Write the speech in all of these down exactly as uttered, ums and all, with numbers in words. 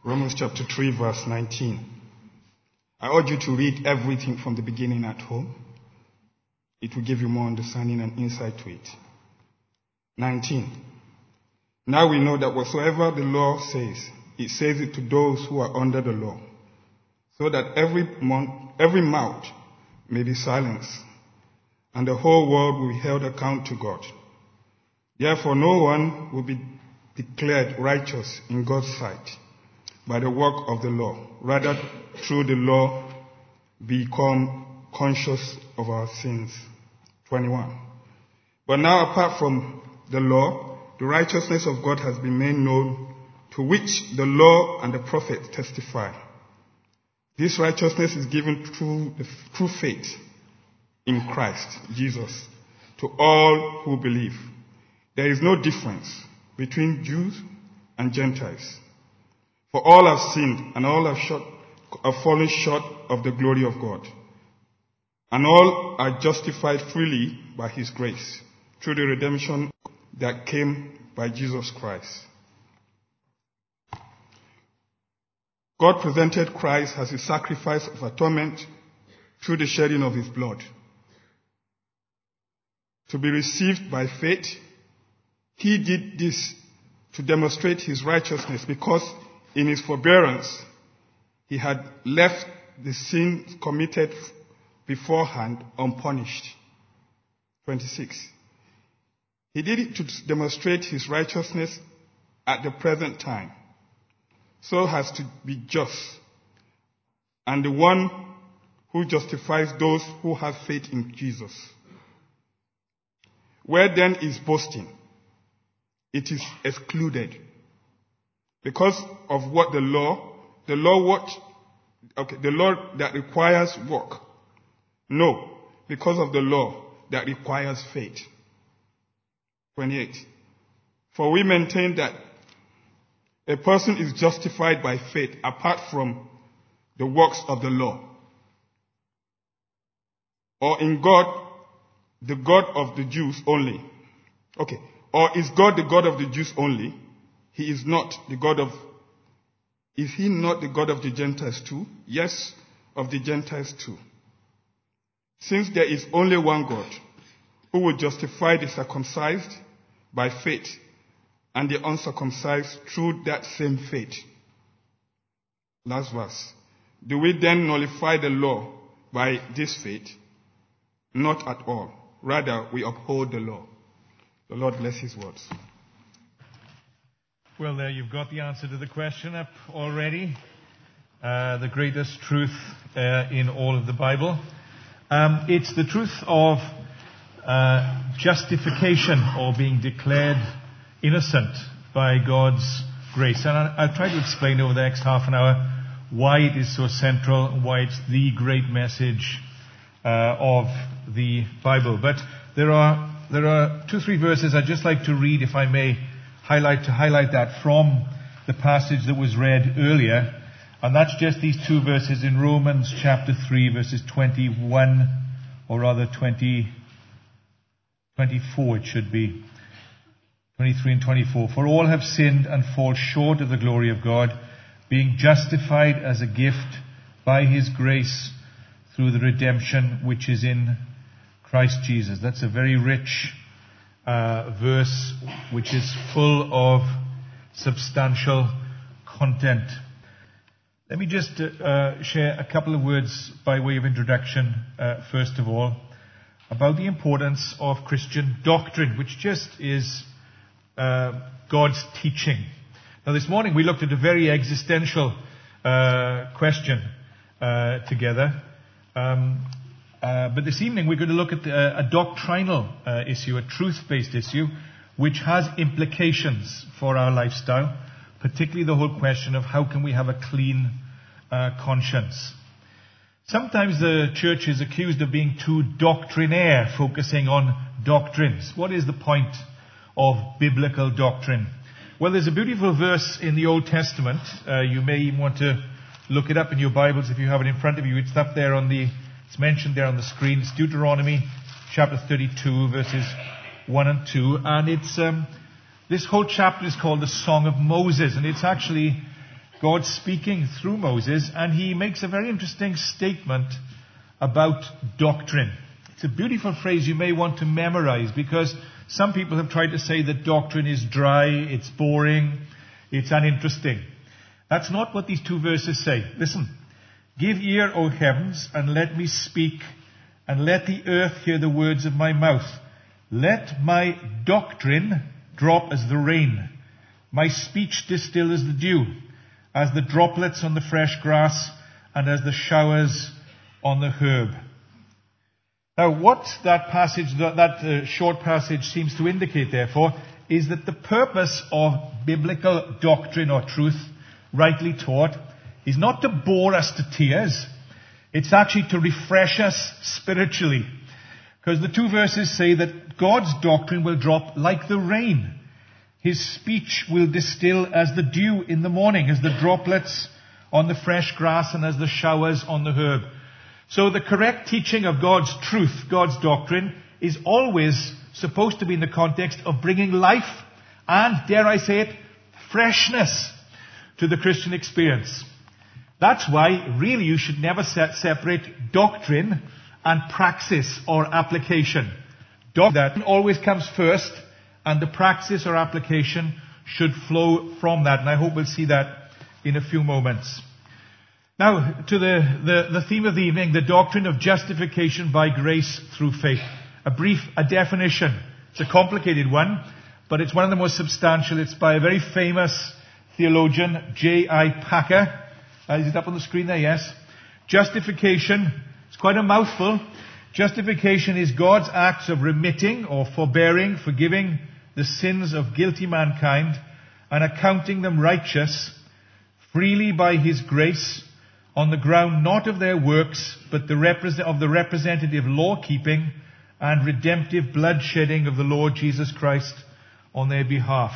Romans chapter three, verse nineteen. I urge you to read everything from the beginning at home. It will give you more understanding and insight to it. nineteen. Now we know that whatsoever the law says, it says it to those who are under the law, so that every, mon- every mouth may be silenced, and the whole world will be held account to God. Therefore no one will be declared righteous in God's sight by the work of the law. Rather, through the law, become conscious of our sins. twenty-one. But now, apart from the law, the righteousness of God has been made known, to which the law and the prophets testify. This righteousness is given through, the, through faith in Christ Jesus to all who believe. There is no difference between Jews and Gentiles. For all have sinned and all have, short, have fallen short of the glory of God. And all are justified freely by His grace through the redemption that came by Jesus Christ. God presented Christ as a sacrifice of atonement through the shedding of His blood. To be received by faith, He did this to demonstrate His righteousness, because in His forbearance He had left the sin committed beforehand unpunished. twenty-six. He did it to demonstrate His righteousness at the present time, so as to be just, and the one who justifies those who have faith in Jesus. Where then is boasting? It is excluded. Because of what the law, the law what, okay, the law that requires work. No, because of the law that requires faith. twenty-eight. For we maintain that a person is justified by faith apart from the works of the law. Or in God, the God of the Jews only. Okay. Or is God the God of the Jews only? He is not the God of, is He not the God of the Gentiles too? Yes, of the Gentiles too. Since there is only one God, who will justify the circumcised by faith and the uncircumcised through that same faith. Last verse. Do we then nullify the law by this faith? Not at all. Rather, we uphold the law. The Lord bless His words. Well, there you've got the answer to the question up already. Uh, the greatest truth uh, in all of the Bible. Um, it's the truth of uh, justification, or being declared innocent by God's grace. And I, I'll try to explain over the next half an hour why it is so central, why it's the great message uh, of the Bible. But there are there are two, three verses I'd just like to read, if I may, highlight to highlight that from the passage that was read earlier. And that's just these two verses in Romans chapter three, verses twenty-one, or rather twenty, twenty-four it should be. twenty-three and twenty-four. For all have sinned and fall short of the glory of God, being justified as a gift by His grace through the redemption which is in Christ Jesus. That's a very rich uh, verse, which is full of substantial content. Let me just uh, share a couple of words by way of introduction, uh, first of all, about the importance of Christian doctrine, which just is uh, God's teaching. Now, this morning we looked at a very existential uh, question uh, together. Um, uh, but this evening we're going to look at uh, a doctrinal uh, issue, a truth-based issue, which has implications for our lifestyle, particularly the whole question of how can we have a clean uh, conscience. Sometimes the church is accused of being too doctrinaire, focusing on doctrines. What is the point of biblical doctrine? Well, there's a beautiful verse in the Old Testament. Uh, you may even want to look it up in your Bibles if you have it in front of you. It's up there on the, it's mentioned there on the screen. It's Deuteronomy chapter thirty-two, verses one and two. And it's, um, this whole chapter is called the Song of Moses. And it's actually God speaking through Moses, and he makes a very interesting statement about doctrine. It's a beautiful phrase you may want to memorize, because some people have tried to say that doctrine is dry, it's boring, it's uninteresting. That's not what these two verses say. Listen. Give ear, O heavens, and let me speak, and let the earth hear the words of my mouth. Let my doctrine drop as the rain, my speech distill as the dew, as the droplets on the fresh grass, and as the showers on the herb. Now, what that passage, that, that uh, short passage seems to indicate, therefore, is that the purpose of biblical doctrine or truth, rightly taught, is not to bore us to tears. It's actually to refresh us spiritually. Because the two verses say that God's doctrine will drop like the rain. His speech will distill as the dew in the morning, as the droplets on the fresh grass and as the showers on the herb. So the correct teaching of God's truth, God's doctrine, is always supposed to be in the context of bringing life and, dare I say it, freshness to the Christian experience. That's why, really, you should never separate doctrine and praxis or application. Doctrine always comes first, and the praxis or application should flow from that. And I hope we'll see that in a few moments. Now, to the, the, the theme of the evening, the doctrine of justification by grace through faith. A brief a definition. It's a complicated one, but it's one of the most substantial. It's by a very famous theologian, J I Packer. Uh, is it up on the screen there? Yes. Justification. It's quite a mouthful. Justification is God's acts of remitting or forbearing, forgiving the sins of guilty mankind and accounting them righteous freely by His grace on the ground not of their works, but the repre- of the representative law-keeping and redemptive bloodshedding of the Lord Jesus Christ on their behalf.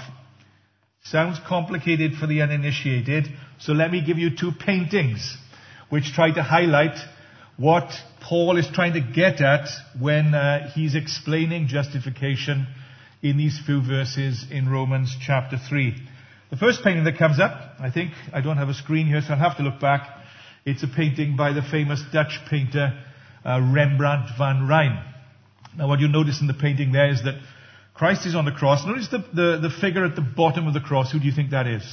Sounds complicated for the uninitiated, so let me give you two paintings which try to highlight what Paul is trying to get at when uh, he's explaining justification in these few verses in Romans chapter three. The first painting that comes up, I think, I don't have a screen here, so I'll have to look back. It's a painting by the famous Dutch painter uh, Rembrandt van Rijn. Now what you notice in the painting there is that Christ is on the cross. Notice the, the, the figure at the bottom of the cross. Who do you think that is?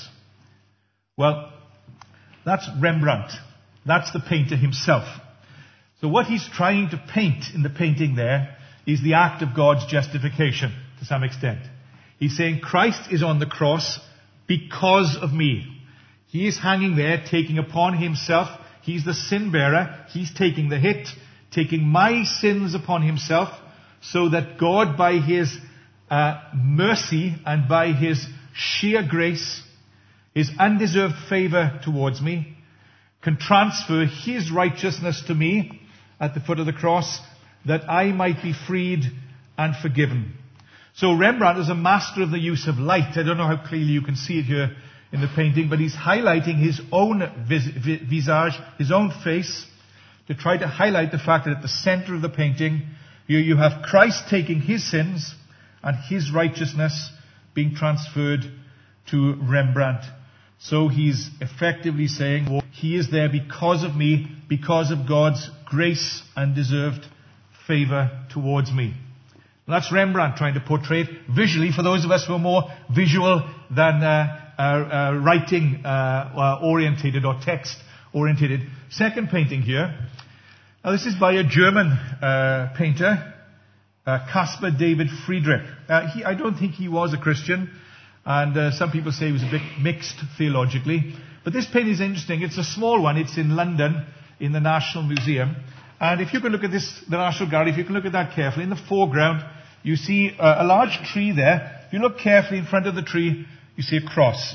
Well, that's Rembrandt. That's the painter himself. So what he's trying to paint in the painting there is the act of God's justification to some extent. He's saying Christ is on the cross because of me. He is hanging there taking upon himself. He's the sin bearer. He's taking the hit, taking my sins upon himself so that God by his uh, mercy and by his sheer grace, his undeserved favor towards me, can transfer his righteousness to me at the foot of the cross that I might be freed and forgiven. So Rembrandt is a master of the use of light. I don't know how clearly you can see it here in the painting, but he's highlighting his own vis- visage, his own face, to try to highlight the fact that at the center of the painting, you, you have Christ taking his sins and his righteousness being transferred to Rembrandt. So he's effectively saying, well, he is there because of me, because of God's grace and deserved favor towards me. And that's Rembrandt trying to portray it visually for those of us who are more visual than uh, uh, uh, writing uh, uh, orientated or text orientated. Second painting here. Now this is by a German uh, painter, uh, Caspar David Friedrich. Uh, he, I don't think he was a Christian, and uh, some people say he was a bit mixed theologically. But this painting is interesting. It's a small one. It's in London, in the National Museum. And if you can look at this, the National Gallery, if you can look at that carefully, in the foreground, you see uh, a large tree there. If you look carefully in front of the tree, you see a cross.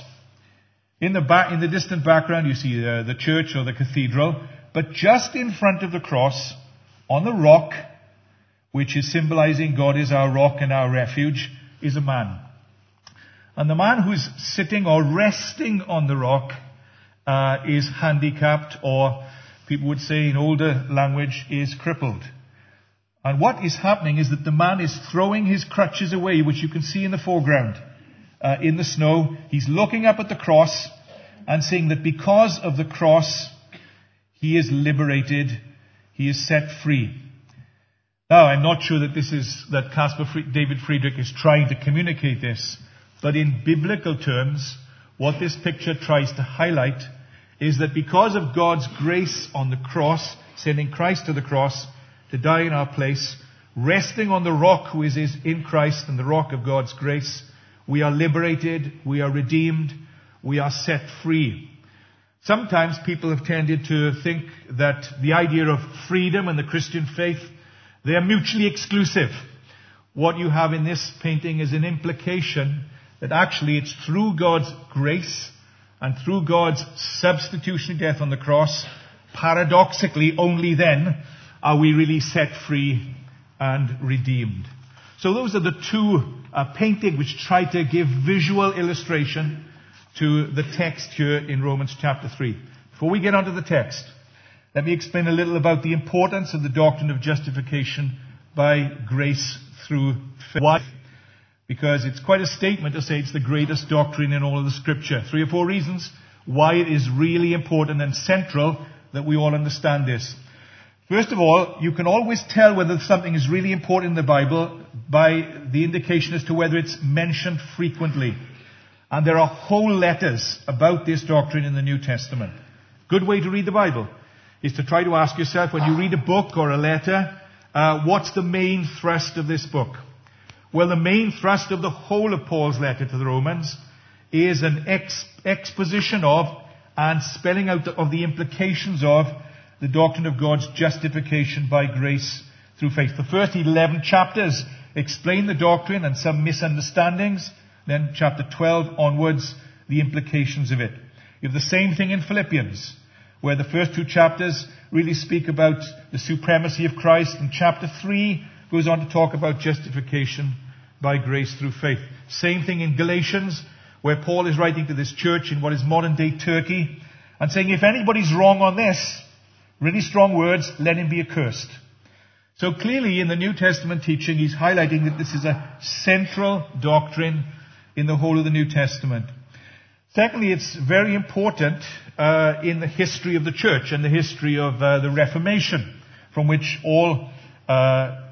In the back, in the distant background, you see uh, the church or the cathedral. But just in front of the cross, on the rock, which is symbolizing God is our rock and our refuge, is a man. And the man who's sitting or resting on the rock uh, is handicapped, or people would say in older language, is crippled. And what is happening is that the man is throwing his crutches away, which you can see in the foreground, uh, in the snow. He's looking up at the cross, and saying that because of the cross, he is liberated, he is set free. Now, I'm not sure that this is, that Caspar David Friedrich is trying to communicate this, but in biblical terms, what this picture tries to highlight is that because of God's grace on the cross, sending Christ to the cross to die in our place, resting on the rock who is in Christ and the rock of God's grace, we are liberated, we are redeemed, we are set free. Sometimes people have tended to think that the idea of freedom and the Christian faith, they are mutually exclusive. What you have in this painting is an implication that actually it's through God's grace and through God's substitutionary death on the cross, paradoxically only then are we really set free and redeemed. So those are the two uh, paintings which try to give visual illustration to the text here in Romans chapter three. Before we get onto the text, let me explain a little about the importance of the doctrine of justification by grace through faith. Why? Because it's quite a statement to say it's the greatest doctrine in all of the Scripture. Three or four reasons why it is really important and central that we all understand this. First of all, you can always tell whether something is really important in the Bible by the indication as to whether it's mentioned frequently. And there are whole letters about this doctrine in the New Testament. Good way to read the Bible is to try to ask yourself, when you read a book or a letter, uh, what's the main thrust of this book? Well, the main thrust of the whole of Paul's letter to the Romans is an ex- exposition of and spelling out of the implications of the doctrine of God's justification by grace through faith. The first eleven chapters explain the doctrine and some misunderstandings. Then chapter twelve onwards, the implications of it. You have the same thing in Philippians, where the first two chapters really speak about the supremacy of Christ, and chapter three goes on to talk about justification by grace through faith. Same thing in Galatians, where Paul is writing to this church in what is modern-day Turkey, and saying, if anybody's wrong on this, really strong words, let him be accursed. So clearly in the New Testament teaching, he's highlighting that this is a central doctrine in the whole of the New Testament. Secondly, it's very important uh, in the history of the church and the history of uh, the Reformation, from which all uh,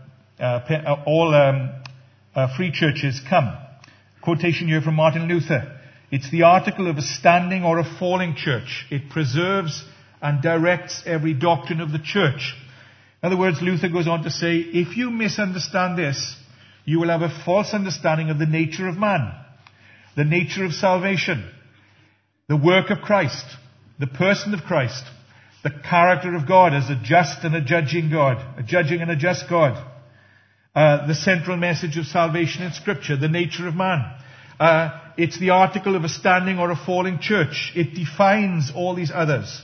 uh, all um, uh, free churches come. Quotation here from Martin Luther. It's the article of a standing or a falling church. It preserves and directs every doctrine of the church. In other words, Luther goes on to say, if you misunderstand this, you will have a false understanding of the nature of man, the nature of salvation, the work of Christ, the person of Christ, the character of God as a just and a judging God, a judging and a just God, uh, the central message of salvation in Scripture, the nature of man. Uh, it's the article of a standing or a falling church. It defines all these others.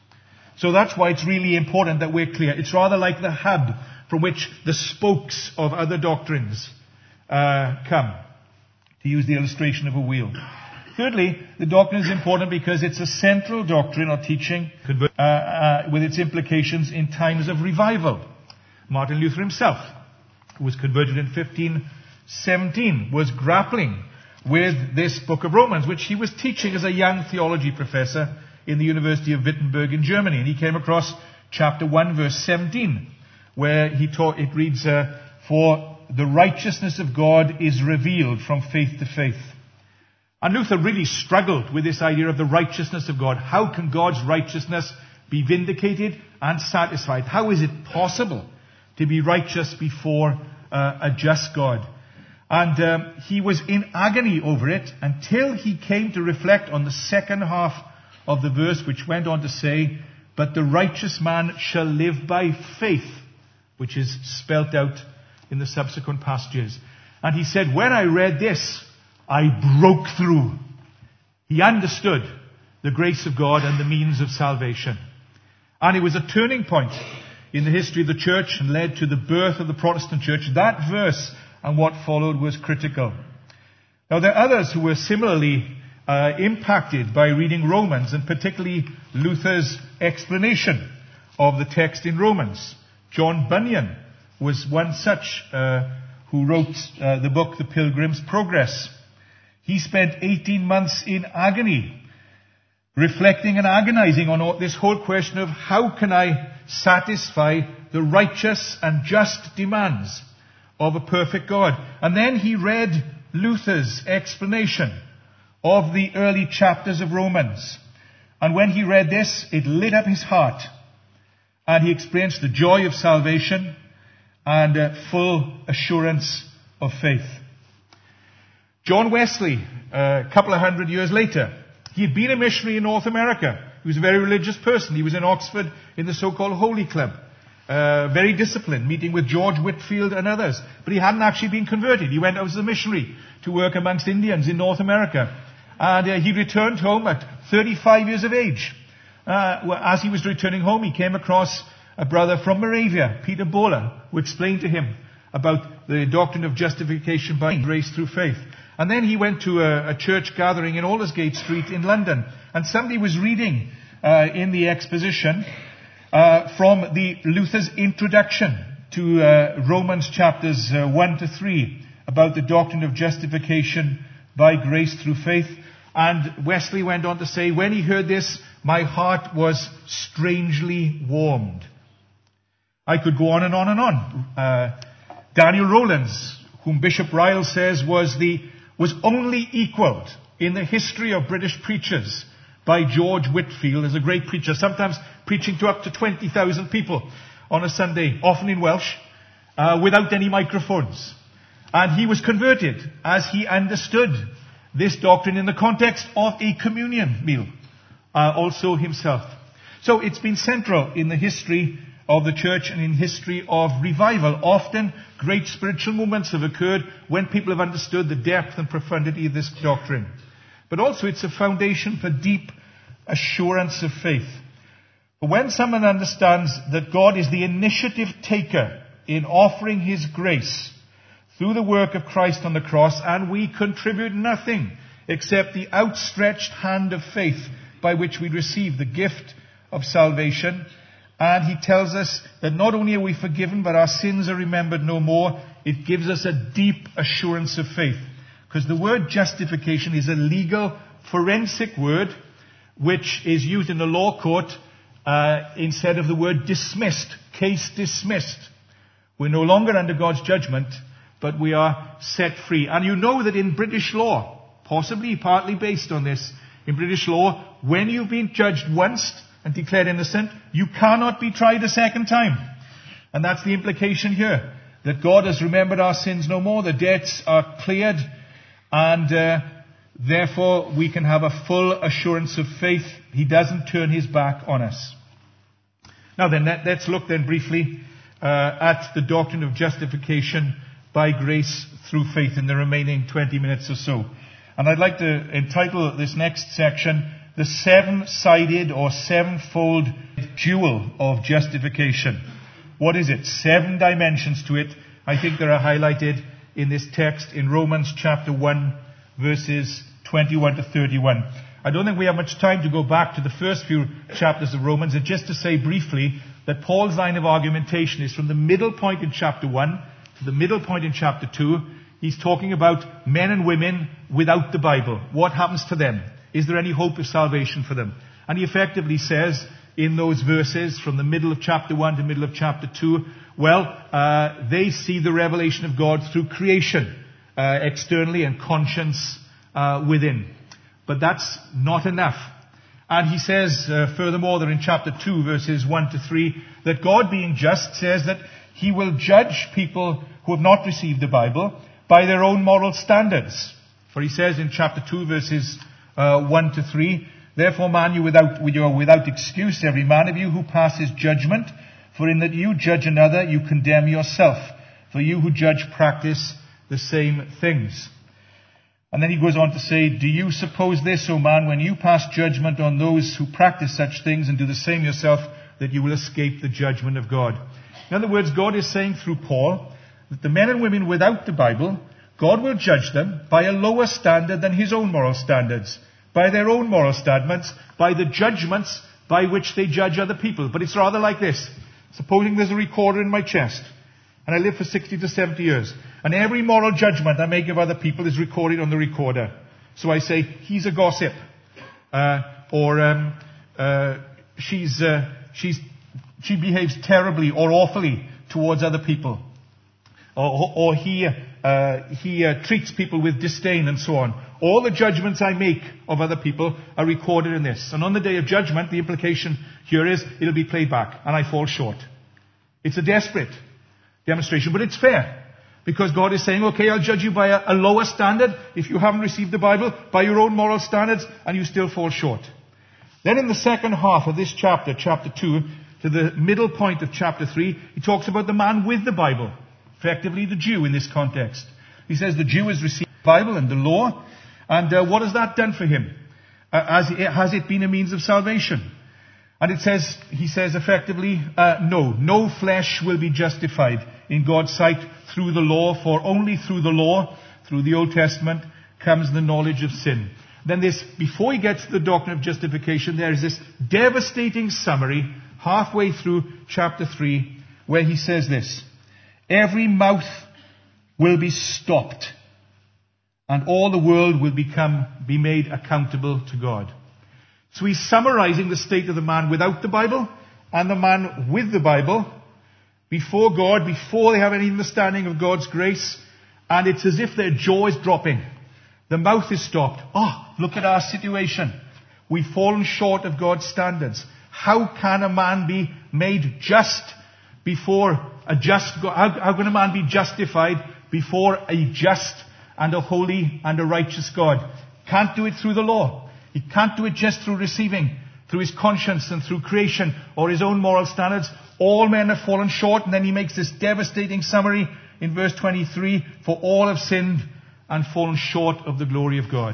So that's why it's really important that we're clear. It's rather like the hub from which the spokes of other doctrines uh, come, to use the illustration of a wheel. Thirdly, the doctrine is important because it's a central doctrine or teaching uh, uh, with its implications in times of revival. Martin Luther himself, who was converted in fifteen seventeen, was grappling with this book of Romans, which he was teaching as a young theology professor in the University of Wittenberg in Germany. And he came across chapter one, verse seventeen, where he taught, it reads, uh, for the righteousness of God is revealed from faith to faith. And Luther really struggled with this idea of the righteousness of God. How can God's righteousness be vindicated and satisfied? How is it possible to be righteous before uh, a just God? And um, he was in agony over it until he came to reflect on the second half of the verse, which went on to say, but the righteous man shall live by faith, which is spelt out in the subsequent passages. And he said, when I read this, I broke through. He understood the grace of God and the means of salvation. And it was a turning point in the history of the church and led to the birth of the Protestant church. That verse and what followed was critical. Now there are others who were similarly uh, impacted by reading Romans, and particularly Luther's explanation of the text in Romans. John Bunyan was one such uh, who wrote uh, the book The Pilgrim's Progress. He spent eighteen months in agony reflecting and agonizing on all, this whole question of how can I satisfy the righteous and just demands of a perfect God. And then he read Luther's explanation of the early chapters of Romans. And when he read this, it lit up his heart. And he experienced the joy of salvation and uh, full assurance of faith. John Wesley, uh, a couple of hundred years later, he had been a missionary in North America. He was a very religious person. He was in Oxford in the so-called Holy Club. Uh, very disciplined, meeting with George Whitefield and others. But he hadn't actually been converted. He went out as a missionary to work amongst Indians in North America. And uh, he returned home at thirty-five years of age. Uh, as he was returning home, he came across a brother from Moravia, Peter Bola, who explained to him about the doctrine of justification by grace through faith. And then he went to a, a church gathering in Aldersgate Street in London. And somebody was reading uh, in the exposition uh, from the Luther's introduction to uh, Romans chapters uh, one to three about the doctrine of justification by grace through faith. And Wesley went on to say, when he heard this, my heart was strangely warmed. I could go on and on and on. Uh, Daniel Rowlands, whom Bishop Ryle says was the was only equaled in the history of British preachers by George Whitefield as a great preacher, sometimes preaching to up to twenty thousand people on a Sunday, often in Welsh, uh, without any microphones. And he was converted as he understood this doctrine in the context of a communion meal, uh, also himself. So it's been central in the history of the church and in history of revival. Often great spiritual movements have occurred when people have understood the depth and profundity of this doctrine. But also it's a foundation for deep assurance of faith. But when someone understands that God is the initiative taker in offering his grace through the work of Christ on the cross, and we contribute nothing except the outstretched hand of faith by which we receive the gift of salvation. And he tells us that not only are we forgiven, but our sins are remembered no more. It gives us a deep assurance of faith. Because the word justification is a legal, forensic word which is used in the law court uh, instead of the word dismissed, case dismissed. We're no longer under God's judgment, but we are set free. And you know that in British law, possibly partly based on this, in British law, when you've been judged once and declared innocent, you cannot be tried a second time. And that's the implication here, that God has remembered our sins no more, the debts are cleared, and uh, therefore we can have a full assurance of faith. He doesn't turn his back on us. Now then, let, let's look then briefly uh, at the doctrine of justification by grace through faith in the remaining twenty minutes or so. And I'd like to entitle this next section, the seven-sided or sevenfold jewel of justification. What is it? Seven dimensions to it. I think they are highlighted in this text in Romans chapter one, verses twenty-one to thirty-one. I don't think we have much time to go back to the first few chapters of Romans, and just to say briefly that Paul's line of argumentation is from the middle point in chapter one to the middle point in chapter two. He's talking about men and women without the Bible. What happens to them? Is there any hope of salvation for them? And he effectively says in those verses from the middle of chapter one to middle of chapter two, well, uh, they see the revelation of God through creation, uh, externally, and conscience uh, within. But that's not enough. And he says uh, furthermore that in chapter two, verses one to three, that God being just says that he will judge people who have not received the Bible by their own moral standards. For he says in chapter two, verses Uh, one to three, therefore man, you without, you are without excuse, every man of you who passes judgment, for in that you judge another, you condemn yourself. For you who judge practice the same things. And then he goes on to say, do you suppose this, O man, when you pass judgment on those who practice such things and do the same yourself, that you will escape the judgment of God? In other words, God is saying through Paul that the men and women without the Bible, God will judge them by a lower standard than his own moral standards, by their own moral standards, by the judgments by which they judge other people. But it's rather like this. Supposing there's a recorder in my chest, and I live for sixty to seventy years, and every moral judgment I make of other people is recorded on the recorder. So I say, he's a gossip. Uh, or um, uh, she's, uh, she's, she behaves terribly or awfully towards other people. Or, or he, uh, he uh, treats people with disdain and so on. All the judgments I make of other people are recorded in this. And on the day of judgment, the implication here is it'll be played back, and I fall short. It's a desperate demonstration, but it's fair. Because God is saying, okay, I'll judge you by a, a lower standard if you haven't received the Bible, by your own moral standards, and you still fall short. Then in the second half of this chapter, chapter two, to the middle point of chapter three, he talks about the man with the Bible. Effectively the Jew in this context. He says the Jew has received the Bible and the law, and uh, what has that done for him? Uh, has, it, has it been a means of salvation? And it says, he says effectively, uh, no, no flesh will be justified in God's sight through the law, for only through the law, through the Old Testament, comes the knowledge of sin. Then this, before he gets to the doctrine of justification, there is this devastating summary halfway through chapter three, where he says this: every mouth will be stopped, and all the world will become, be made accountable to God. So he's summarizing the state of the man without the Bible and the man with the Bible before God, before they have any understanding of God's grace, and it's as if their jaw is dropping. The mouth is stopped. Oh, look at our situation. We've fallen short of God's standards. How can a man be made just before a just God? How, how can a man be justified before a just and a holy and a righteous God? Can't do it through the law. He can't do it just through receiving, through his conscience and through creation or his own moral standards. All men have fallen short, and then he makes this devastating summary in verse twenty-three, for all have sinned and fallen short of the glory of God.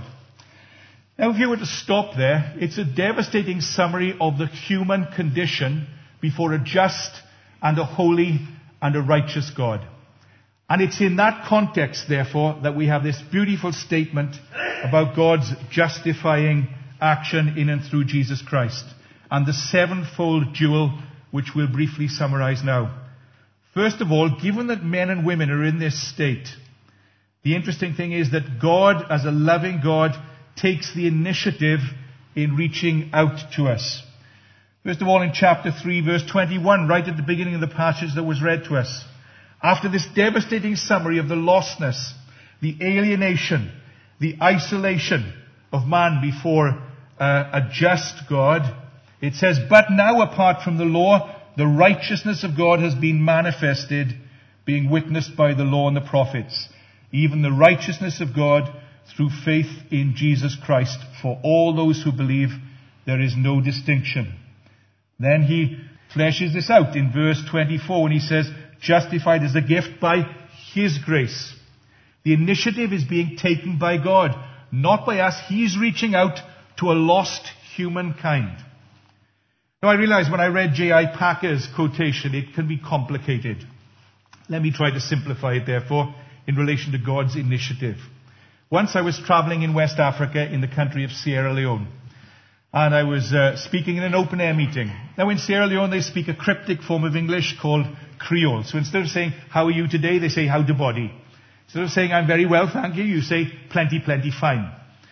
Now, if you were to stop there, it's a devastating summary of the human condition before a just and a holy and a righteous God. And it's in that context, therefore, that we have this beautiful statement about God's justifying action in and through Jesus Christ, and the sevenfold dual which we'll briefly summarize now. First of all, given that men and women are in this state, the interesting thing is that God, as a loving God, takes the initiative in reaching out to us. First of all, in chapter three, verse twenty-one, right at the beginning of the passage that was read to us, after this devastating summary of the lostness, the alienation, the isolation of man before uh, a just God, it says, but now apart from the law, the righteousness of God has been manifested, being witnessed by the law and the prophets, even the righteousness of God through faith in Jesus Christ. For all those who believe, there is no distinction. Then he fleshes this out in verse twenty-four when he says, justified as a gift by his grace. The initiative is being taken by God, not by us. He's reaching out to a lost humankind. Now, I realize when I read J I Packer's quotation, it can be complicated. Let me try to simplify it, therefore, in relation to God's initiative. Once I was traveling in West Africa in the country of Sierra Leone, and I was uh, speaking in an open-air meeting. Now, in Sierra Leone, they speak a cryptic form of English called Creole. So instead of saying, how are you today, they say, how de body. Instead of saying, I'm very well, thank you, you say, plenty, plenty, fine.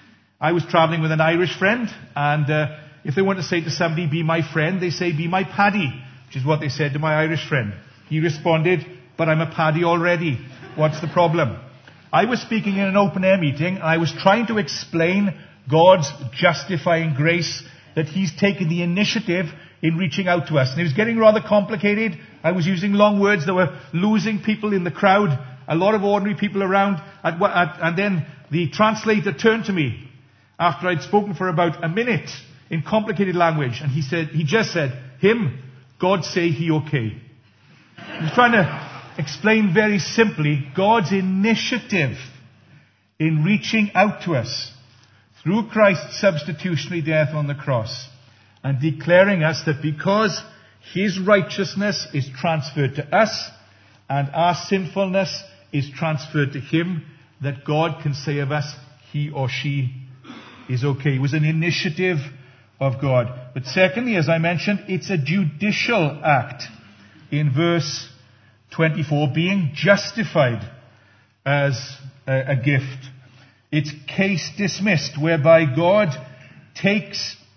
I was traveling with an Irish friend, and uh, if they want to say to somebody, be my friend, they say, be my paddy, which is what they said to my Irish friend. He responded, but I'm a paddy already. What's the problem? I was speaking in an open-air meeting, and I was trying to explain God's justifying grace, that he's taken the initiative in reaching out to us. And it was getting rather complicated. I was using long words that were losing people in the crowd, a lot of ordinary people around. At, at, and then the translator turned to me after I'd spoken for about a minute in complicated language. And he said, he just said, him, God say he okay. He was trying to explain very simply God's initiative in reaching out to us through Christ's substitutionary death on the cross, and declaring us that because his righteousness is transferred to us and our sinfulness is transferred to him, that God can say of us, he or she is okay. It was an initiative of God. But secondly, as I mentioned, it's a judicial act. In verse twenty-four, being justified as a, a gift. It's case dismissed, whereby God takes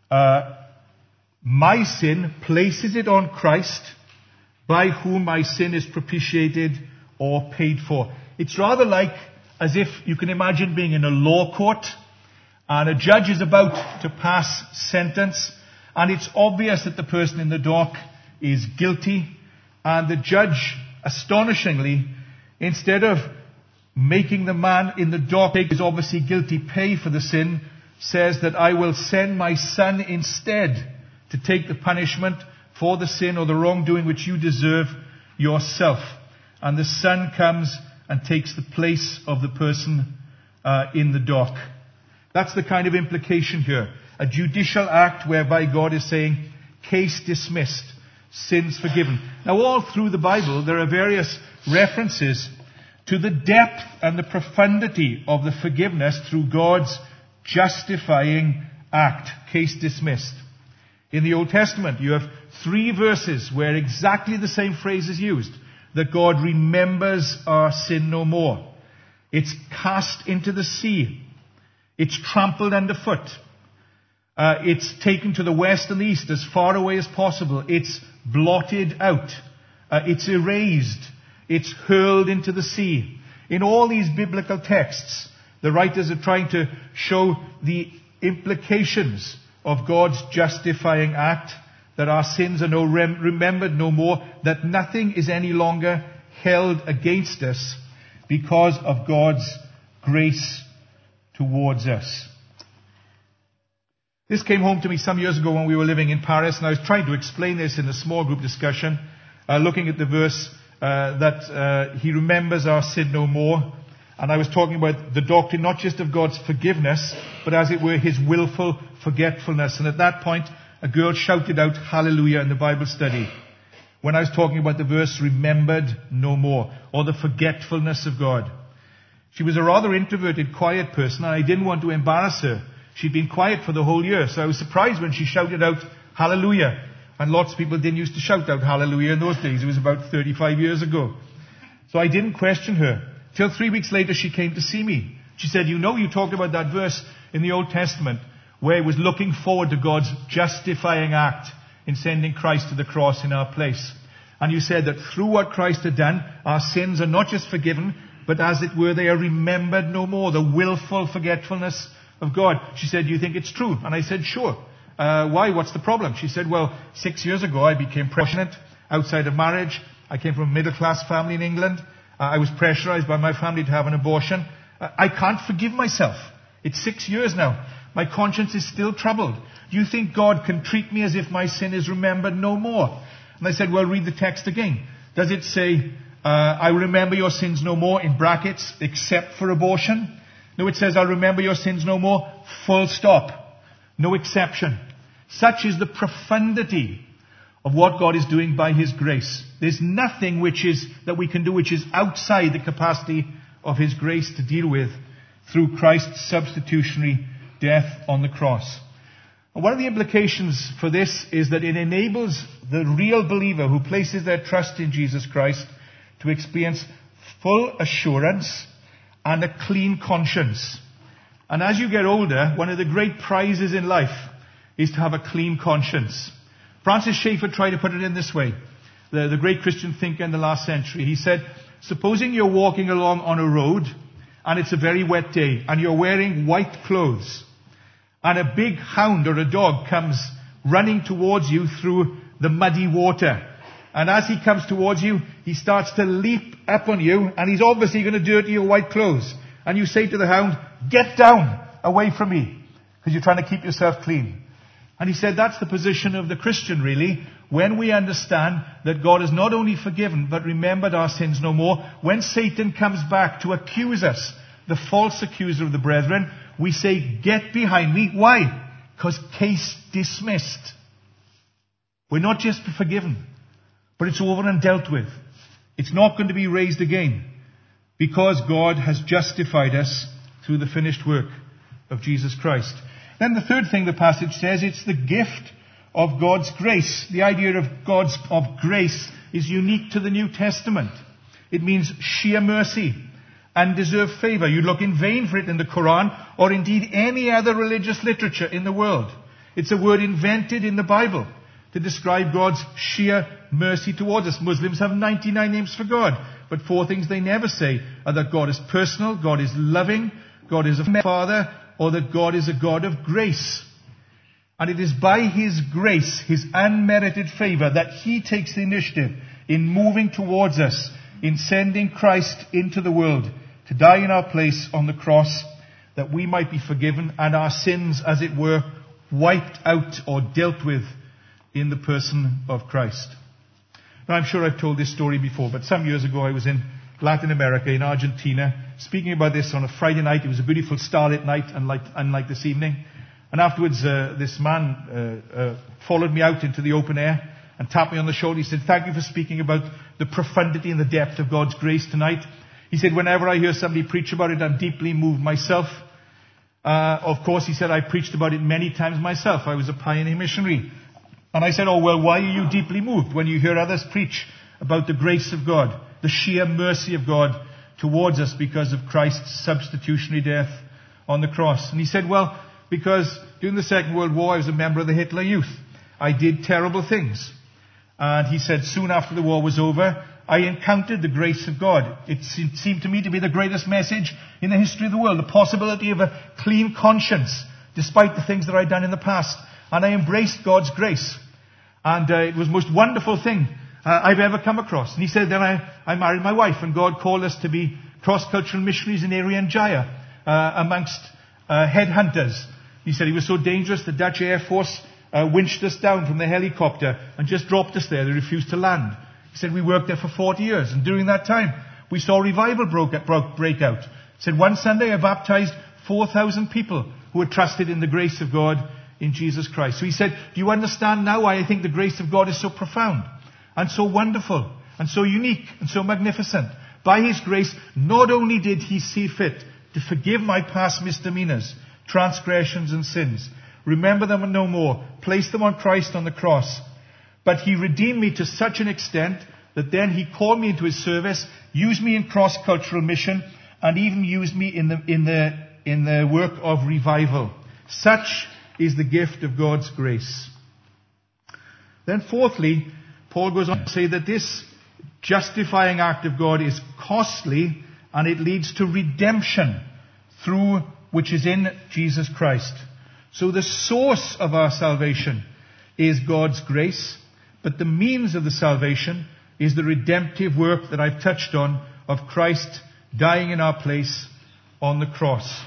uh, my sin, places it on Christ, by whom my sin is propitiated or paid for. It's rather like as if you can imagine being in a law court and a judge is about to pass sentence, and it's obvious that the person in the dock is guilty, and the judge, astonishingly, instead of making the man in the dock who is obviously guilty pay for the sin, says that I will send my son instead to take the punishment for the sin or the wrongdoing which you deserve yourself. And the son comes and takes the place of the person uh, in the dock. That's the kind of implication here. A judicial act whereby God is saying, case dismissed, sins forgiven. Now all through the Bible there are various references to the depth and the profundity of the forgiveness through God's justifying act, case dismissed. In the Old Testament you have three verses where exactly the same phrase is used, that God remembers our sin no more. It's cast into the sea. It's trampled underfoot. Uh, it's taken to the west and the east as far away as possible. It's blotted out. Uh, it's erased. It's hurled into the sea. In all these biblical texts, the writers are trying to show the implications of God's justifying act, that our sins are no rem- remembered no more, that nothing is any longer held against us because of God's grace towards us. This came home to me some years ago when we were living in Paris, and I was trying to explain this in a small group discussion, uh, looking at the verse uh, that uh, he remembers our sin no more. And I was talking about the doctrine not just of God's forgiveness, but as it were his willful forgetfulness. And at that point, a girl shouted out hallelujah in the Bible study when I was talking about the verse remembered no more, or the forgetfulness of God. She was a rather introverted, quiet person, and I didn't want to embarrass her. She'd been quiet for the whole year, so I was surprised when she shouted out hallelujah. And lots of people didn't used to shout out hallelujah in those days. It was about thirty-five years ago. So I didn't question her. Till three weeks later she came to see me. She said, you know, you talked about that verse in the Old Testament where it was looking forward to God's justifying act in sending Christ to the cross in our place. And you said that through what Christ had done, our sins are not just forgiven, but as it were, they are remembered no more. The willful forgetfulness of God. She said, do you think it's true? And I said, sure. Uh, why? What's the problem? She said, well, six years ago I became pregnant outside of marriage. I came from a middle-class family in England. Uh, I was pressurized by my family to have an abortion. Uh, I can't forgive myself. It's six years now. My conscience is still troubled. Do you think God can treat me as if my sin is remembered no more? And I said, well, read the text again. Does it say, uh, I remember your sins no more, in brackets, except for abortion? No, it says, I'll remember your sins no more, full stop. No exception. Such is the profundity of what God is doing by his grace. There's nothing which is, that we can do which is outside the capacity of his grace to deal with through Christ's substitutionary death on the cross. And one of the implications for this is that it enables the real believer who places their trust in Jesus Christ to experience full assurance and a clean conscience. And as you get older, one of the great prizes in life is to have a clean conscience. Francis Schaeffer tried to put it in this way, the, the great Christian thinker in the last century. He said, supposing you're walking along on a road and it's a very wet day and you're wearing white clothes and a big hound or a dog comes running towards you through the muddy water. And as he comes towards you, he starts to leap up on you and he's obviously going to dirty your white clothes. And you say to the hound, get down away from me, because you're trying to keep yourself clean. And he said that's the position of the Christian, really, when we understand that God has not only forgiven, but remembered our sins no more. When Satan comes back to accuse us, the false accuser of the brethren, we say, get behind me. Why? Because case dismissed. We're not just forgiven, but it's over and dealt with. It's not going to be raised again, because God has justified us through the finished work of Jesus Christ. Then the third thing the passage says, it's the gift of God's grace. The idea of God's of grace is unique to the New Testament. It means sheer mercy, undeserved favor. You look in vain for it in the Quran or indeed any other religious literature in the world. It's a word invented in the Bible to describe God's sheer mercy towards us. Muslims have ninety-nine names for God, but four things they never say are that God is personal, God is loving, God is a father, or that God is a God of grace. And it is by His grace, His unmerited favor, that He takes the initiative in moving towards us, in sending Christ into the world to die in our place on the cross, that we might be forgiven and our sins, as it were, wiped out or dealt with in the person of Christ. Now, I'm sure I've told this story before, but some years ago I was in Latin America, in Argentina, speaking about this on a Friday night. It was a beautiful starlit night, unlike, unlike this evening. And afterwards, uh, this man uh, uh, followed me out into the open air and tapped me on the shoulder. He said, "Thank you for speaking about the profundity and the depth of God's grace tonight." He said, "Whenever I hear somebody preach about it, I'm deeply moved myself." Uh, of course, he said, "I preached about it many times myself. I was a pioneer missionary." And I said, "Oh, well, why are you deeply moved when you hear others preach about the grace of God, the sheer mercy of God towards us because of Christ's substitutionary death on the cross?" And he said, "Well, because during the Second World War, I was a member of the Hitler Youth. I did terrible things." And he said, "Soon after the war was over, I encountered the grace of God. It seemed to me to be the greatest message in the history of the world, the possibility of a clean conscience, despite the things that I'd done in the past. And I embraced God's grace. And uh, it was the most wonderful thing uh, I've ever come across." And he said, "Then I, I married my wife, and God called us to be cross-cultural missionaries in Irian Jaya, uh, amongst uh, headhunters." He said, "He was so dangerous, the Dutch Air Force uh, winched us down from the helicopter and just dropped us there. They refused to land." He said, "We worked there for forty years, and during that time, we saw revival broke, broke, break out." He said, "One Sunday I baptized four thousand people who had trusted in the grace of God in Jesus Christ." So he said, "Do you understand now why I think the grace of God is so profound and so wonderful and so unique and so magnificent? By His grace, not only did He see fit to forgive my past misdemeanors, transgressions and sins, remember them no more, place them on Christ on the cross, but He redeemed me to such an extent that then He called me into His service, used me in cross-cultural mission, and even used me in the, in the, in the work of revival. Such is the gift of God's grace." Then fourthly, Paul goes on to say that this justifying act of God is costly, and it leads to redemption through which is in Jesus Christ. So the source of our salvation is God's grace, but the means of the salvation is the redemptive work that I've touched on of Christ dying in our place on the cross.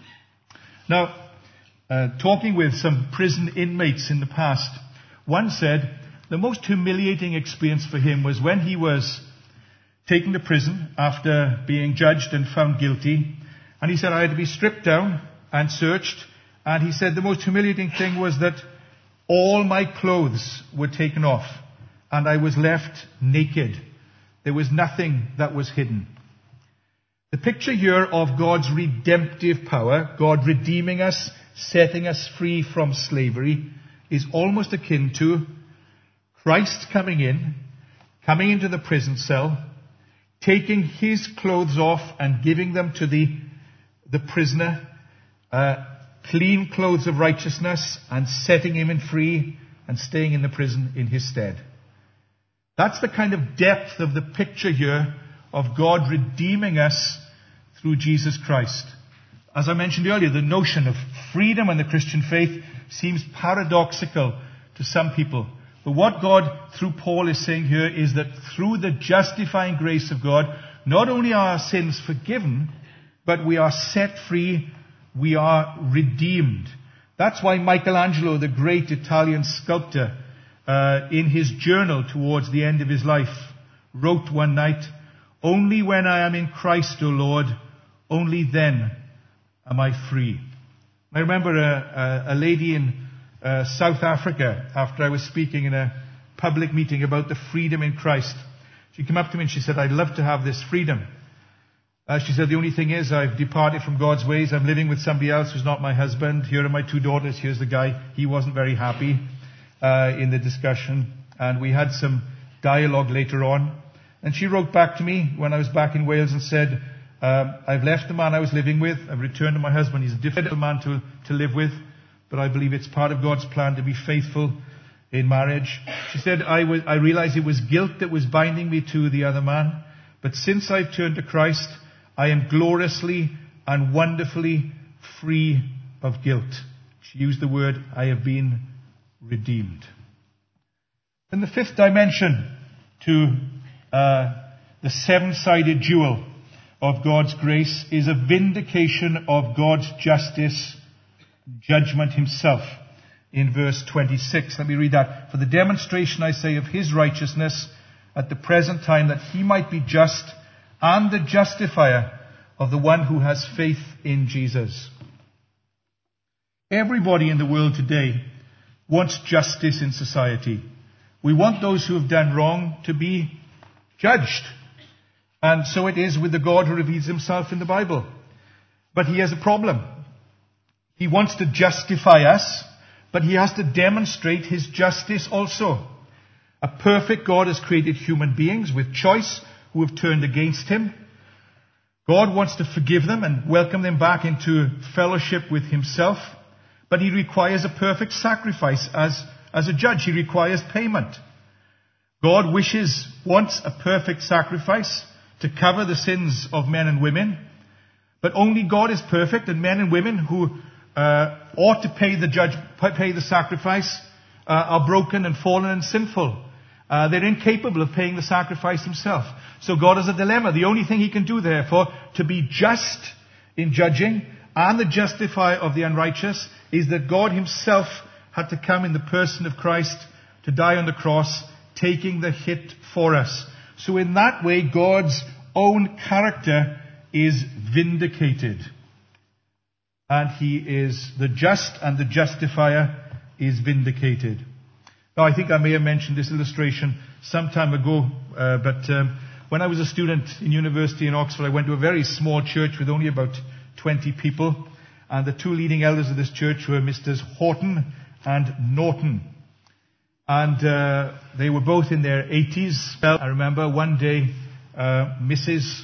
Now, uh, talking with some prison inmates in the past, one said the most humiliating experience for him was when he was taken to prison after being judged and found guilty. And he said, "I had to be stripped down and searched." And he said the most humiliating thing was that all my clothes were taken off and I was left naked. There was nothing that was hidden. The picture here of God's redemptive power, God redeeming us, setting us free from slavery, is almost akin to Christ coming in, coming into the prison cell, taking His clothes off and giving them to the, the prisoner, uh, clean clothes of righteousness, and setting him in free and staying in the prison in his stead. That's the kind of depth of the picture here of God redeeming us through Jesus Christ. As I mentioned earlier, the notion of freedom in the Christian faith seems paradoxical to some people. But what God, through Paul, is saying here is that through the justifying grace of God, not only are our sins forgiven, but we are set free, we are redeemed. That's why Michelangelo, the great Italian sculptor, uh, in his journal towards the end of his life, wrote one night, "Only when I am in Christ, O Lord, only then am I free." I remember a, a, a lady in uh, South Africa, after I was speaking in a public meeting about the freedom in Christ. She came up to me and she said, "I'd love to have this freedom." Uh, she said, "The only thing is I've departed from God's ways. I'm living with somebody else who's not my husband. Here are my two daughters. Here's the guy." He wasn't very happy uh, in the discussion. And we had some dialogue later on. And she wrote back to me when I was back in Wales and said, um, "I've left the man I was living with. I've returned to my husband. He's a difficult man to, to live with. but I believe it's part of God's plan to be faithful in marriage. She said, I, was, I realized it was guilt that was binding me to the other man, but since I've turned to Christ, I am gloriously and wonderfully free of guilt. She used the word, I have been redeemed. And the fifth dimension to uh, the seven-sided jewel of God's grace is a vindication of God's justice, judgment himself. In verse twenty-six, let me read that. For the demonstration, I say, of his righteousness at the present time, that he might be just and the justifier of the one who has faith in Jesus. Everybody in the world today wants justice in society. We want those who have done wrong to be judged. And so it is with the God who reveals himself in the Bible. But he has a problem. He wants to justify us, but he has to demonstrate his justice also. A perfect God has created human beings with choice who have turned against him. God wants to forgive them and welcome them back into fellowship with himself. But he requires a perfect sacrifice as, as a judge. He requires payment. God wishes, wants a perfect sacrifice to cover the sins of men and women. But only God is perfect, and men and women who uh, ought to pay the judge, pay the sacrifice uh, are broken and fallen and sinful. Uh, they're incapable of paying the sacrifice himself. So God has a dilemma. The only thing he can do, therefore, to be just in judging and the justifier of the unrighteous, is that God himself had to come in the person of Christ to die on the cross, taking the hit for us. So in that way, God's own character is vindicated. And he is the just, and the justifier is vindicated. Now, I think I may have mentioned this illustration some time ago, uh, but um, when I was a student in university in Oxford, I went to a very small church with only about twenty people. And the two leading elders of this church were Misters Horton and Norton. And uh, they were both in their eighties. Well, I remember one day uh, Missus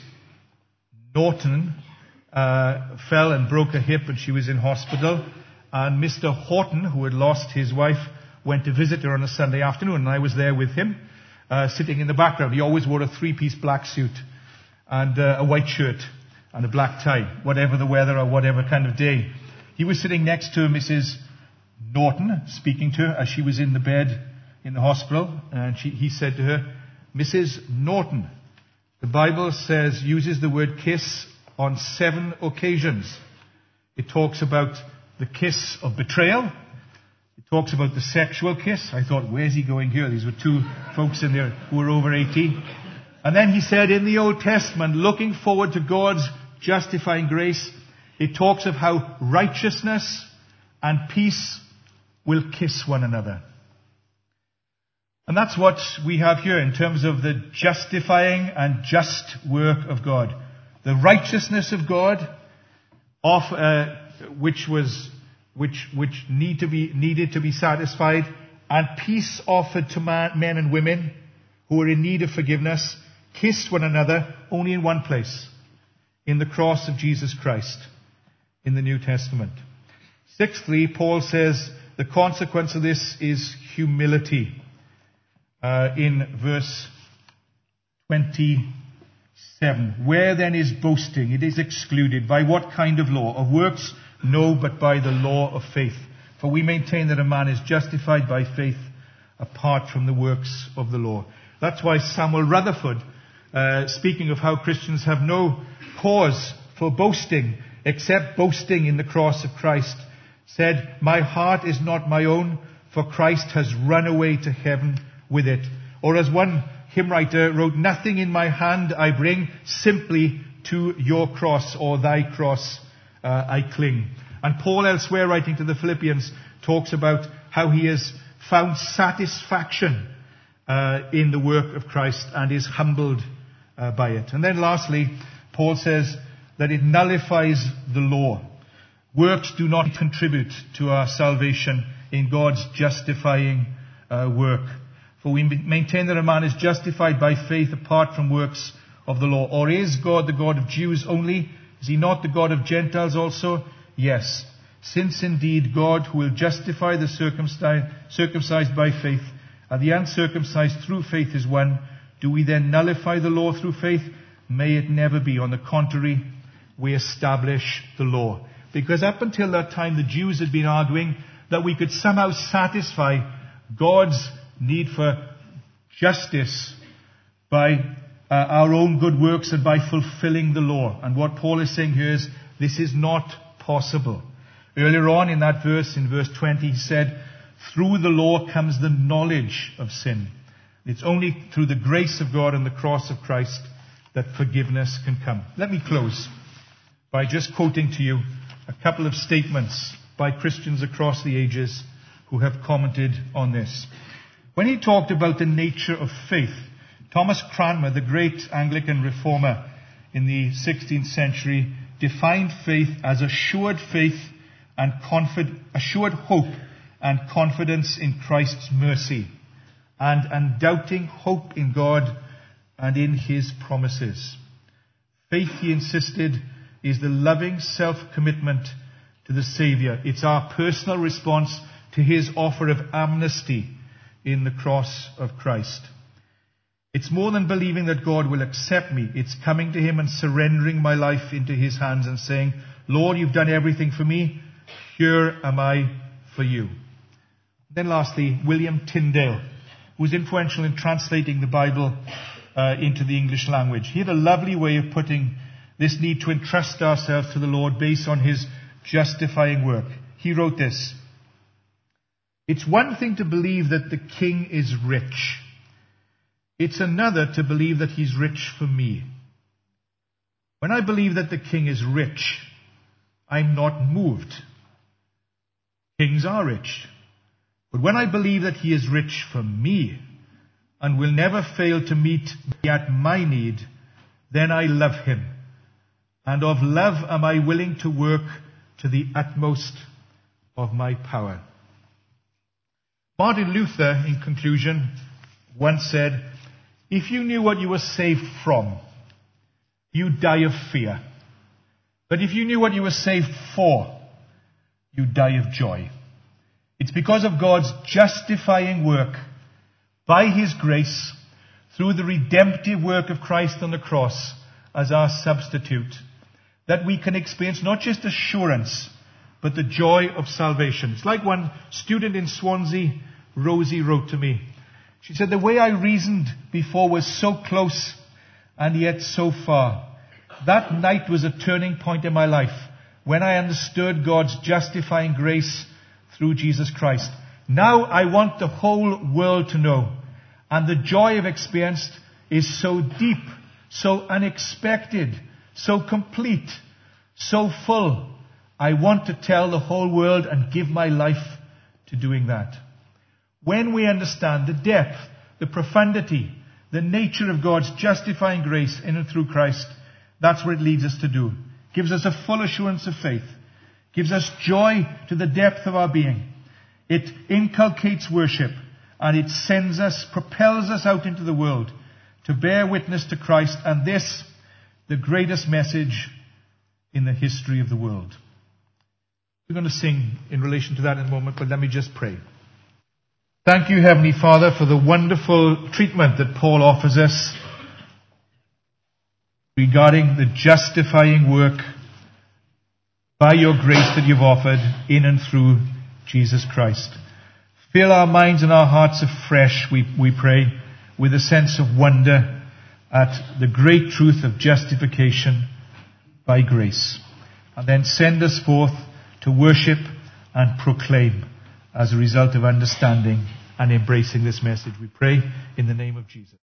Norton uh, fell and broke her hip, and she was in hospital. And Mister Horton, who had lost his wife, went to visit her on a Sunday afternoon, and I was there with him, uh, sitting in the background. He always wore a three-piece black suit and uh, a white shirt and a black tie, whatever the weather or whatever kind of day. He was sitting next to Missus Norton, speaking to her as she was in the bed in the hospital, and she, he said to her, Missus Norton, the Bible says, uses the word kiss on seven occasions. It talks about the kiss of betrayal. It talks about the sexual kiss. I thought, where's he going here? These were two folks in there who were over eighty. And then he said, in the Old Testament, looking forward to God's justifying grace, it talks of how righteousness and peace will kiss one another. And that's what we have here in terms of the justifying and just work of God. The righteousness of God, of, uh, which was, which, which need to be, needed to be satisfied, and peace offered to man, men and women who are in need of forgiveness, kissed one another only in one place, in the cross of Jesus Christ, in the New Testament. Sixthly, Paul says the consequence of this is humility. Uh, in verse twenty-seven, where then is boasting? It is excluded. By what kind of law? Of works? No, but by the law of faith. For we maintain that a man is justified by faith apart from the works of the law. That's why Samuel Rutherford, uh, speaking of how Christians have no cause for boasting except boasting in the cross of Christ, said, my heart is not my own, for Christ has run away to heaven with it. Or as one hymn writer wrote, nothing in my hand I bring, simply to your cross, or thy cross uh, I cling. And Paul elsewhere, writing to the Philippians, talks about how he has found satisfaction uh, in the work of Christ and is humbled uh, by it. And then lastly, Paul says that it nullifies the law. Works do not contribute to our salvation in God's justifying uh, work. For we maintain that a man is justified by faith apart from works of the law. Or is God the God of Jews only? Is he not the God of Gentiles also? Yes. since indeed God, who will justify the circumcised by faith and the uncircumcised through faith, is one, do we then nullify the law through faith? May it never be. On the contrary, we establish the law. Because up until that time, the Jews had been arguing that we could somehow satisfy God's need for justice by uh, our own good works and by fulfilling the law. And what Paul is saying here is, this is not possible. Earlier on in that verse, in verse twenty, he said, through the law comes the knowledge of sin. It's only through the grace of God and the cross of Christ that forgiveness can come. Let me close by just quoting to you a couple of statements by Christians across the ages who have commented on this. When he talked about the nature of faith, Thomas Cranmer, the great Anglican reformer in the sixteenth century, defined faith as assured faith and confid- assured hope and confidence in Christ's mercy, and undoubting hope in God and in his promises. Faith, he insisted, is the loving self-commitment to the Saviour. It's our personal response to his offer of amnesty in the cross of Christ. It's more than believing that God will accept me. It's coming to him and surrendering my life into his hands and saying, Lord, you've done everything for me. Here am I for you. Then lastly, William Tyndale, who was influential in translating the Bible uh, into the English language. He had a lovely way of putting this need to entrust ourselves to the Lord based on his justifying work. He wrote this: it's one thing to believe that the king is rich. It's another to believe that he's rich for me. When I believe that the king is rich, I'm not moved. Kings are rich. But when I believe that he is rich for me and will never fail to meet me at my need, then I love him. And of love am I willing to work to the utmost of my power. Martin Luther, in conclusion, once said, if you knew what you were saved from, you'd die of fear. But if you knew what you were saved for, you'd die of joy. It's because of God's justifying work by his grace through the redemptive work of Christ on the cross as our substitute that we can experience not just assurance, but the joy of salvation. It's like one student in Swansea, Rosie, wrote to me. She said, the way I reasoned before was so close and yet so far. That night was a turning point in my life when I understood God's justifying grace through Jesus Christ. Now I want the whole world to know. And the joy I've experienced is so deep, so unexpected, so complete, so full. I want to tell the whole world and give my life to doing that. When we understand the depth, the profundity, the nature of God's justifying grace in and through Christ, that's what it leads us to do. Gives us a full assurance of faith. Gives us joy to the depth of our being. It inculcates worship. And it sends us, propels us out into the world to bear witness to Christ. And this, the greatest message in the history of the world. We're going to sing in relation to that in a moment, but let me just pray. Thank you, Heavenly Father, for the wonderful treatment that Paul offers us regarding the justifying work by your grace that you've offered in and through Jesus Christ. Fill our minds and our hearts afresh, we, we pray, with a sense of wonder at the great truth of justification by grace. And then send us forth to worship and proclaim as a result of understanding and embracing this message. We pray in the name of Jesus.